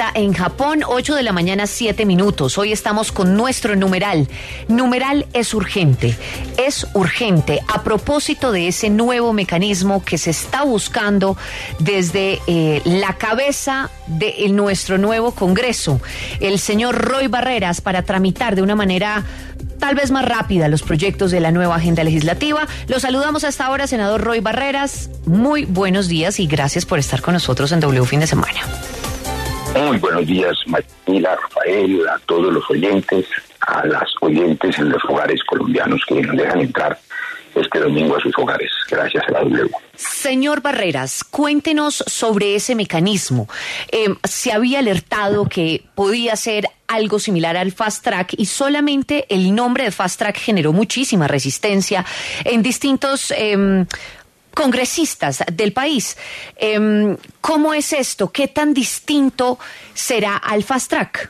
está en Japón, 8 de la mañana, 7 minutos. Hoy estamos con nuestro numeral. Numeral es urgente. Es urgente a propósito de ese nuevo mecanismo que se está buscando desde la cabeza de nuestro nuevo Congreso, el señor Roy Barreras, para tramitar de una manera tal vez más rápida los proyectos de la nueva agenda legislativa. Los saludamos a esta hora, senador Roy Barreras. Muy buenos días y gracias por estar con nosotros en W Fin de Semana. Muy buenos días, María, Rafael, a todos los oyentes, a las oyentes en los hogares colombianos que nos dejan entrar este domingo a sus hogares. Gracias a la W. Señor Barreras, cuéntenos sobre ese mecanismo. Se había alertado que podía ser algo similar al Fast Track y solamente el nombre de Fast Track generó muchísima resistencia en distintos congresistas del país. ¿Cómo es esto? ¿Qué tan distinto será al Fast Track?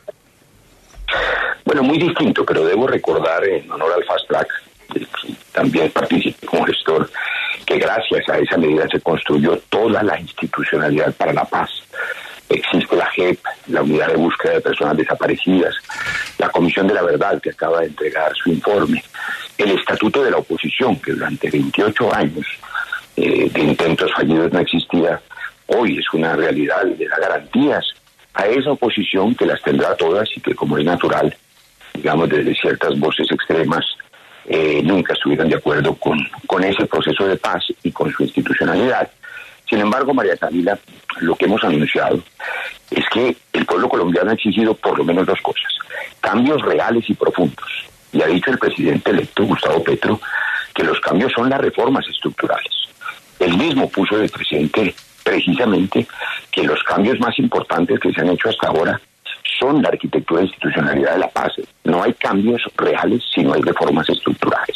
Bueno, muy distinto, pero debo recordar en honor al Fast Track, también participé como gestor, que gracias a esa medida se construyó toda la institucionalidad para la paz. Existe la JEP, la Unidad de Búsqueda de Personas Desaparecidas, la Comisión de la Verdad, que acaba de entregar su informe, el Estatuto de la Oposición, que durante 28 años de intentos fallidos no existía, hoy es una realidad y le da garantías a esa oposición, que las tendrá todas y que, como es natural, digamos, desde ciertas voces extremas, nunca estuvieron de acuerdo con ese proceso de paz y con su institucionalidad. Sin embargo, María Camila, lo que hemos anunciado es que el pueblo colombiano ha exigido por lo menos dos cosas: cambios reales y profundos. Y ha dicho el presidente electo, Gustavo Petro, que los cambios son las reformas estructurales. Él mismo puso de presidente precisamente que los cambios más importantes que se han hecho hasta ahora son la arquitectura e institucionalidad de la paz. No hay cambios reales si no hay reformas estructurales.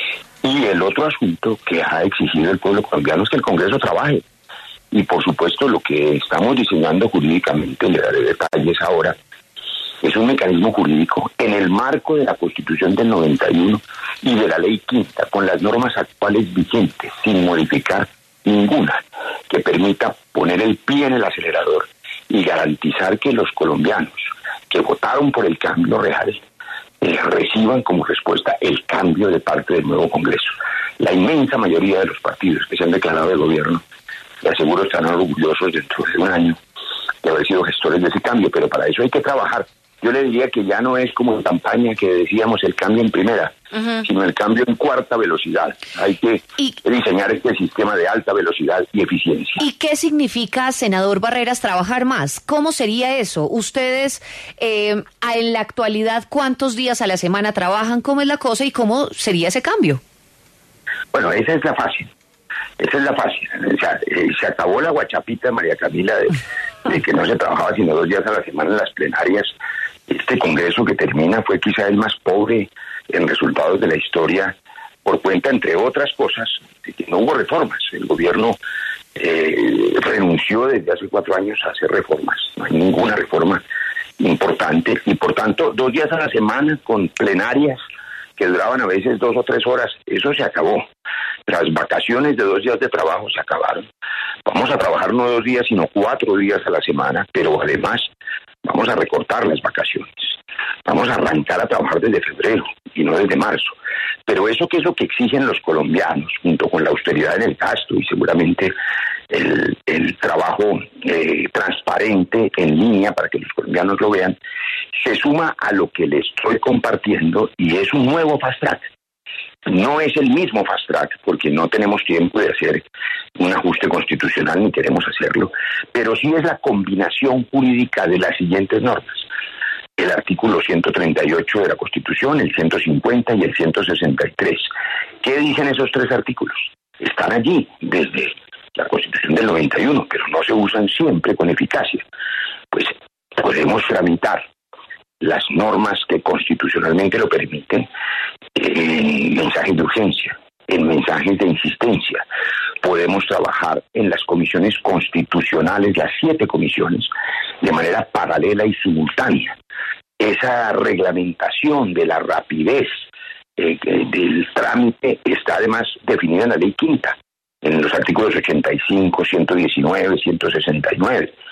Y el otro asunto que ha exigido el pueblo colombiano es que el Congreso trabaje. Y por supuesto lo que estamos diseñando jurídicamente, le daré detalles ahora, es un mecanismo jurídico en el marco de la Constitución del 91 y de la Ley Quinta, con las normas actuales vigentes, sin modificar ninguna, que permita poner el pie en el acelerador y garantizar que los colombianos que votaron por el cambio real reciban como respuesta el cambio de parte del nuevo Congreso. La inmensa mayoría de los partidos que se han declarado de gobierno, le aseguro, estarán orgullosos dentro de un año de haber sido gestores de ese cambio, pero para eso hay que trabajar. Yo le diría que ya no es como en campaña que decíamos el cambio en primera, sino el cambio en cuarta velocidad. Hay que diseñar este sistema de alta velocidad y eficiencia. ¿Y qué significa, senador Barreras, trabajar más? ¿Cómo sería eso? Ustedes, en la actualidad, ¿cuántos días a la semana trabajan? ¿Cómo es la cosa y cómo sería ese cambio? Bueno, esa es la fácil. Esa es la fácil. O sea, se acabó la guachapita, María Camila, de que no se trabajaba sino 2 días a la semana en las plenarias. Este Congreso que termina fue quizá el más pobre en resultados de la historia, por cuenta, entre otras cosas, de que no hubo reformas. El gobierno renunció desde hace 4 años a hacer reformas. No hay ninguna reforma importante y, por tanto, 2 días a la semana con plenarias que duraban a veces 2 o 3 horas. Eso se acabó. Las vacaciones de 2 días de trabajo se acabaron. Vamos a trabajar no 2 días, sino 4 días a la semana, pero además vamos a recortar las vacaciones. Vamos a arrancar a trabajar desde febrero y no desde marzo. Pero eso que es lo que exigen los colombianos, junto con la austeridad en el gasto y seguramente el trabajo transparente en línea para que los colombianos lo vean, se suma a lo que les estoy compartiendo y es un nuevo Fast Track. No es el mismo Fast Track porque no tenemos tiempo de hacer un ajuste constitucional ni queremos hacerlo, pero sí es la combinación jurídica de las siguientes normas: el artículo 138 de la Constitución, el 150 y el 163. ¿Qué dicen esos 3 artículos? Están allí desde la Constitución del 91, pero no se usan siempre con eficacia. Pues podemos tramitar las normas que constitucionalmente lo permiten en mensajes de urgencia, en mensajes de insistencia. Podemos trabajar en las comisiones constitucionales, las 7 comisiones, de manera paralela y simultánea. Esa reglamentación de la rapidez del trámite está además definida en la Ley Quinta, en los artículos 85, 119, 169.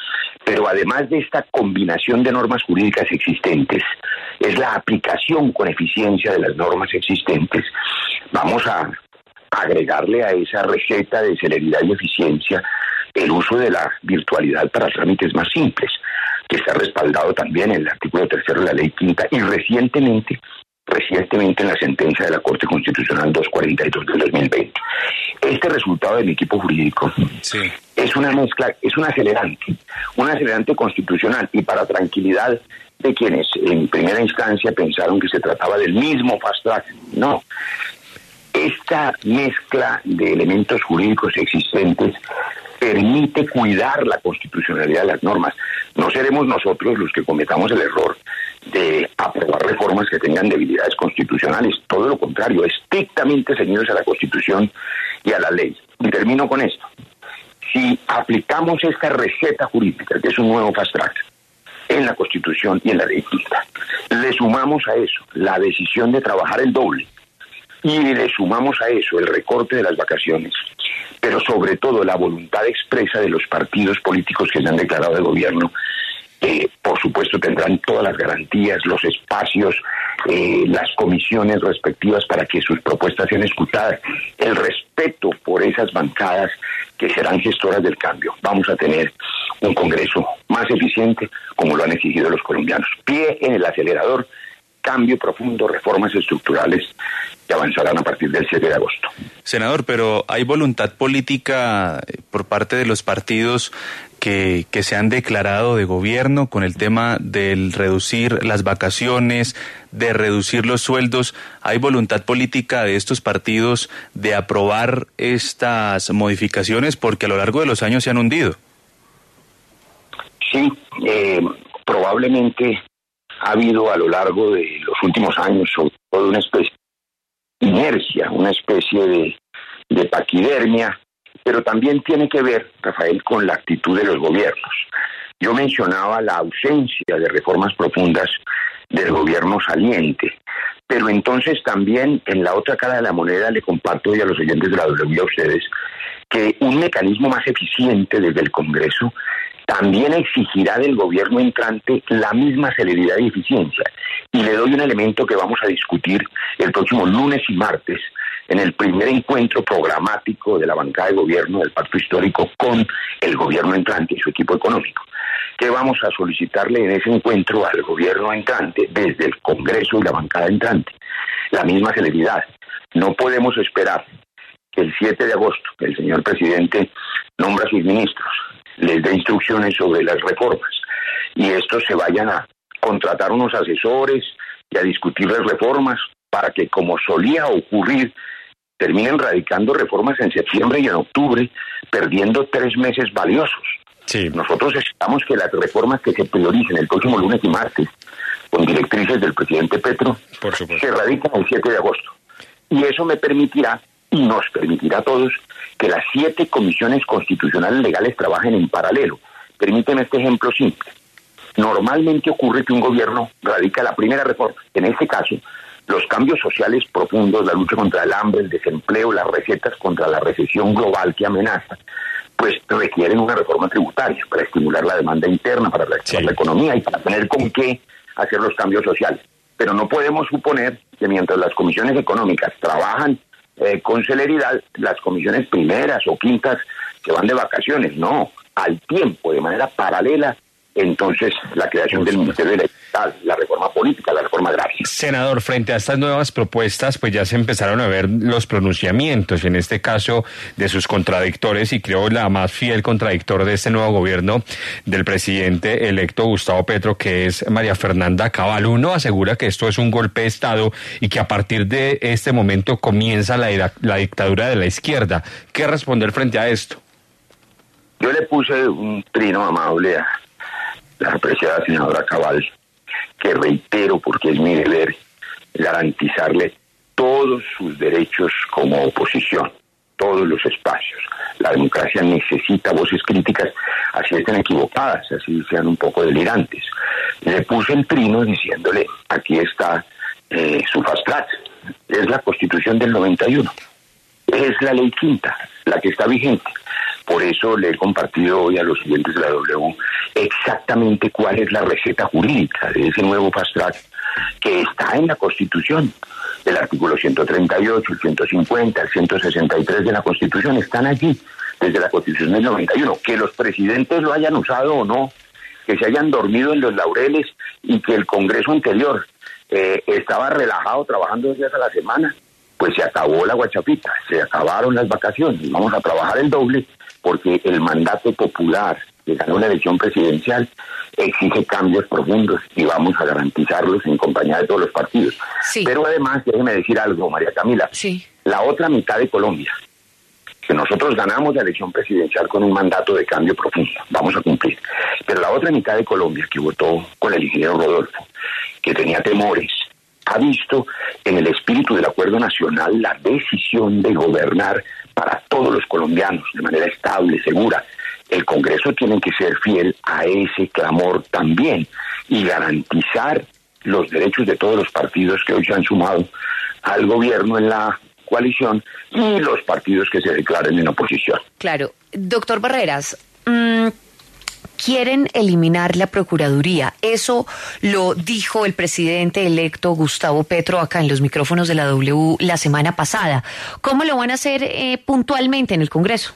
Pero además de esta combinación de normas jurídicas existentes, es la aplicación con eficiencia de las normas existentes. Vamos a agregarle a esa receta de celeridad y eficiencia el uso de la virtualidad para trámites más simples, que está respaldado también en el artículo 3 de la Ley Quinta y recientemente en la sentencia de la Corte Constitucional 242 del 2020. Este resultado del equipo jurídico es una mezcla, es un acelerante constitucional, y para tranquilidad de quienes en primera instancia pensaron que se trataba del mismo fast track, no. Esta mezcla de elementos jurídicos existentes permite cuidar la constitucionalidad de las normas. No seremos nosotros los que cometamos el error de aprobar reformas que tengan debilidades constitucionales, todo lo contrario, estrictamente ceñidos a la Constitución y a la ley. Y termino con esto. Si aplicamos esta receta jurídica, que es un nuevo fast track, en la Constitución y en la ley quinta, le sumamos a eso la decisión de trabajar el doble, y le sumamos a eso el recorte de las vacaciones, pero sobre todo la voluntad expresa de los partidos políticos que se han declarado de gobierno, por supuesto tendrán todas las garantías, los espacios, las comisiones respectivas para que sus propuestas sean escuchadas, el respeto por esas bancadas que serán gestoras del cambio. Vamos a tener un Congreso más eficiente, como lo han exigido los colombianos. Pie en el acelerador, cambio profundo, reformas estructurales que avanzarán a partir del 7 de agosto. Senador, pero ¿hay voluntad política por parte de los partidos que se han declarado de gobierno con el tema del reducir las vacaciones, de reducir los sueldos? ¿Hay voluntad política de estos partidos de aprobar estas modificaciones? Porque a lo largo de los años se han hundido. Sí, probablemente ha habido a lo largo de los últimos años sobre todo una especie de inercia, una especie de paquidermia, pero también tiene que ver, Rafael, con la actitud de los gobiernos. Yo mencionaba la ausencia de reformas profundas del gobierno saliente, pero entonces también en la otra cara de la moneda le comparto hoy a los oyentes de la W a ustedes que un mecanismo más eficiente desde el Congreso también exigirá del gobierno entrante la misma celeridad y eficiencia. Y le doy un elemento que vamos a discutir el próximo lunes y martes en el primer encuentro programático de la bancada de gobierno del Pacto Histórico con el gobierno entrante y su equipo económico. ¿Qué vamos a solicitarle en ese encuentro al gobierno entrante desde el Congreso y la bancada entrante? La misma celeridad. No podemos esperar que el 7 de agosto el señor presidente nombra a sus ministros, les dé instrucciones sobre las reformas y estos se vayan a contratar unos asesores y a discutir las reformas para que, como solía ocurrir, terminen radicando reformas en septiembre y en octubre, perdiendo 3 meses valiosos. Sí. Nosotros esperamos que las reformas que se prioricen el próximo lunes y martes, con directrices del presidente Petro, se radiquen el 7 de agosto. Y eso me permitirá, y nos permitirá a todos, que las 7 comisiones constitucionales legales trabajen en paralelo. Permíteme este ejemplo simple. Normalmente ocurre que un gobierno radica la primera reforma. En este caso, los cambios sociales profundos, la lucha contra el hambre, el desempleo, las recetas contra la recesión global que amenaza, pues requieren una reforma tributaria para estimular la demanda interna, para reactivar la economía y para tener con qué hacer los cambios sociales. Pero no podemos suponer que mientras las comisiones económicas trabajan con celeridad, las comisiones primeras o quintas se van de vacaciones. No, al tiempo, de manera paralela, entonces la creación del Ministerio de la Igualdad, la reforma política, la reforma agraria. Senador, frente a estas nuevas propuestas, pues ya se empezaron a ver los pronunciamientos, en este caso de sus contradictores, y creo la más fiel contradictor de este nuevo gobierno del presidente electo Gustavo Petro, que es María Fernanda Cabal. Uno asegura que esto es un golpe de Estado y que a partir de este momento comienza la dictadura de la izquierda. ¿Qué responder frente a esto? Yo le puse un trino amable a la apreciada senadora Cabal, que reitero porque es mi deber garantizarle todos sus derechos como oposición, todos los espacios. La democracia necesita voces críticas, así estén equivocadas, así sean un poco delirantes. Le puse el trino diciéndole, aquí está su fast track, es la Constitución del 91, es la ley quinta, la que está vigente. Por eso le he compartido hoy a los oyentes de la W exactamente cuál es la receta jurídica de ese nuevo fast track que está en la Constitución. El artículo 138, el 150, el 163 de la Constitución están allí desde la Constitución del 91. Que los presidentes lo hayan usado o no, que se hayan dormido en los laureles y que el Congreso anterior estaba relajado trabajando 2 días a la semana, pues se acabó la guachafita, se acabaron las vacaciones. Vamos a trabajar el doble porque el mandato popular de ganar una elección presidencial exige cambios profundos y vamos a garantizarlos en compañía de todos los partidos. Sí. Pero además, déjeme decir algo, María Camila, Sí. la otra mitad de Colombia, que nosotros ganamos la elección presidencial con un mandato de cambio profundo, vamos a cumplir, pero la otra mitad de Colombia que votó con el ingeniero Rodolfo, que tenía temores, ha visto en el espíritu del acuerdo nacional la decisión de gobernar para todos los colombianos de manera estable, segura. El Congreso tiene que ser fiel a ese clamor también y garantizar los derechos de todos los partidos que hoy se han sumado al gobierno en la coalición y los partidos que se declaren en oposición. Claro. Doctor Barreras, quieren eliminar la Procuraduría. Eso lo dijo el presidente electo Gustavo Petro acá en los micrófonos de la W la semana pasada. ¿Cómo lo van a hacer puntualmente en el Congreso?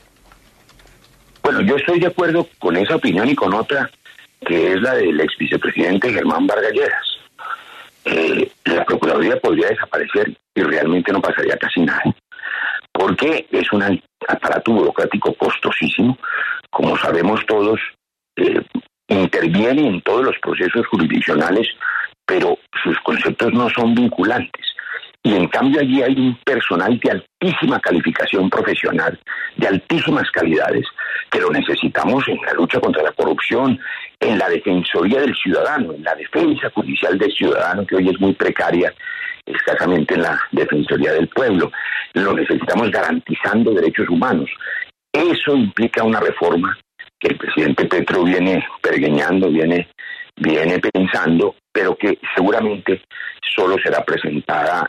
Bueno, yo estoy de acuerdo con esa opinión y con otra, que es la del ex vicepresidente Germán Vargas Lleras. La Procuraduría podría desaparecer y realmente no pasaría casi nada, porque es un aparato burocrático costosísimo, como sabemos todos, interviene en todos los procesos jurisdiccionales, pero sus conceptos no son vinculantes. Y en cambio allí hay un personal de altísima calificación profesional, de altísimas calidades, que lo necesitamos en la lucha contra la corrupción, en la defensoría del ciudadano, en la defensa judicial del ciudadano, que hoy es muy precaria, escasamente en la defensoría del pueblo. Lo necesitamos garantizando derechos humanos. Eso implica una reforma que el presidente Petro viene pergeñando, viene pensando, pero que seguramente solo será presentada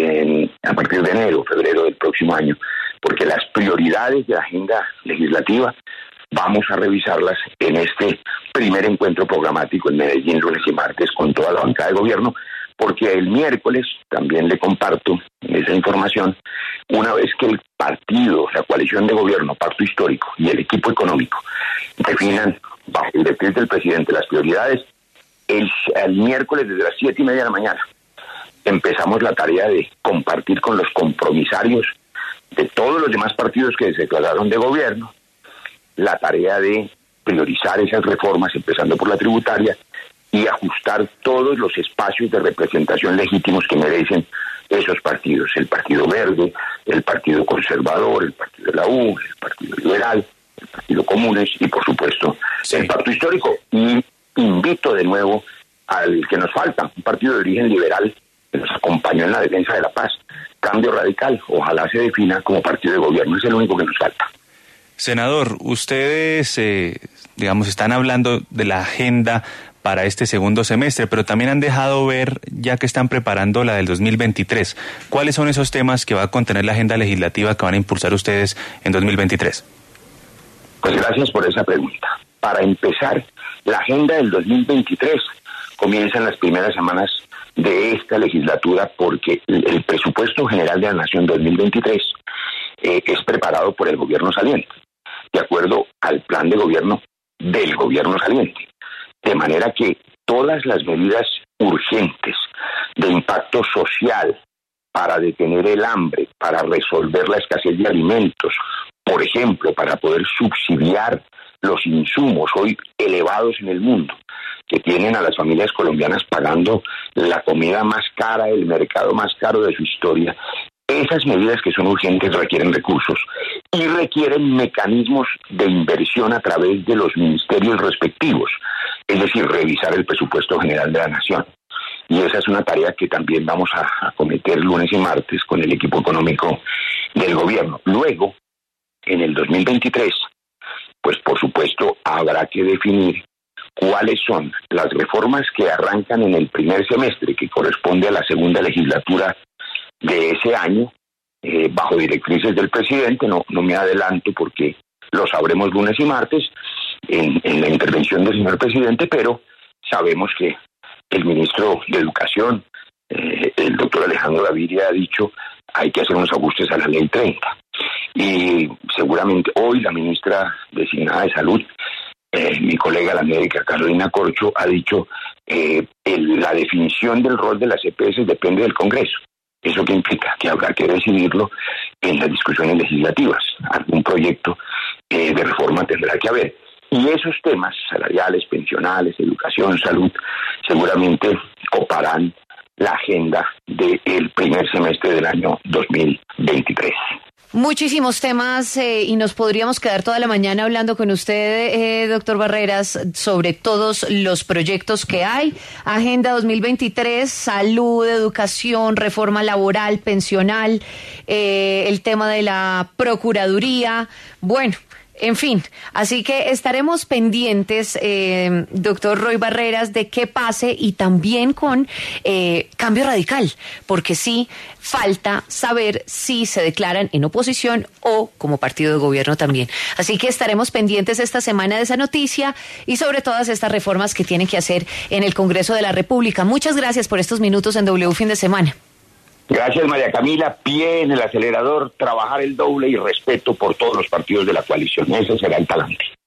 a partir de enero, febrero del próximo año, porque las prioridades de la agenda legislativa vamos a revisarlas en este primer encuentro programático en Medellín, lunes y martes, con toda la bancada de gobierno, porque el miércoles también le comparto esa información, una vez que el partido, la coalición de gobierno, Pacto Histórico y el equipo económico definan bajo el directriz del presidente las prioridades, el miércoles desde las 7:30 de la mañana empezamos la tarea de compartir con los compromisarios de todos los demás partidos que se declararon de gobierno la tarea de priorizar esas reformas, empezando por la tributaria, y ajustar todos los espacios de representación legítimos que merecen esos partidos, el Partido Verde, el Partido Conservador, el Partido de la U, el Partido Liberal, el Partido Comunes y, por supuesto, el Pacto Histórico. Y invito de nuevo al que nos falta, un partido de origen liberal que nos acompañó en la defensa de la paz, Cambio Radical, ojalá se defina como partido de gobierno, es el único que nos falta. Senador, ustedes, están hablando de la agenda para este segundo semestre, pero también han dejado ver, ya que están preparando la del 2023, ¿cuáles son esos temas que va a contener la agenda legislativa que van a impulsar ustedes en 2023? Pues gracias por esa pregunta. Para empezar, la agenda del 2023 comienza en las primeras semanas de esta legislatura, porque el presupuesto general de la Nación 2023 es preparado por el gobierno saliente, de acuerdo al plan de gobierno del gobierno saliente. De manera que todas las medidas urgentes de impacto social para detener el hambre, para resolver la escasez de alimentos, por ejemplo, para poder subsidiar los insumos hoy elevados en el mundo, que tienen a las familias colombianas pagando la comida más cara, el mercado más caro de su historia. Esas medidas que son urgentes requieren recursos y requieren mecanismos de inversión a través de los ministerios respectivos, es decir, revisar el presupuesto general de la Nación. Y esa es una tarea que también vamos a cometer lunes y martes con el equipo económico del gobierno. Luego, en el 2023, pues por supuesto habrá que definir cuáles son las reformas que arrancan en el primer semestre, que corresponde a la segunda legislatura de ese año, bajo directrices del presidente. No me adelanto porque lo sabremos lunes y martes en la intervención del señor presidente, pero sabemos que el ministro de Educación, el doctor Alejandro Gaviria, ha dicho hay que hacer unos ajustes a la ley 30. Y seguramente hoy la ministra designada de Salud, mi colega la médica Carolina Corcho, ha dicho la definición del rol de las EPS depende del Congreso. ¿Eso qué implica? Que habrá que decidirlo en las discusiones legislativas. Algún proyecto de reforma tendrá que haber. Y esos temas salariales, pensionales, educación, salud, seguramente coparán la agenda del primer semestre del año 2023. Muchísimos temas y nos podríamos quedar toda la mañana hablando con usted, doctor Barreras, sobre todos los proyectos que hay. Agenda 2023, salud, educación, reforma laboral, pensional, el tema de la Procuraduría. Bueno, en fin, así que estaremos pendientes, doctor Roy Barreras, de qué pase y también con Cambio Radical, porque sí falta saber si se declaran en oposición o como partido de gobierno también. Así que estaremos pendientes esta semana de esa noticia y sobre todas estas reformas que tienen que hacer en el Congreso de la República. Muchas gracias por estos minutos en W Fin de Semana. Gracias, María Camila. Pie en el acelerador, trabajar el doble y respeto por todos los partidos de la coalición. Ese será el talante.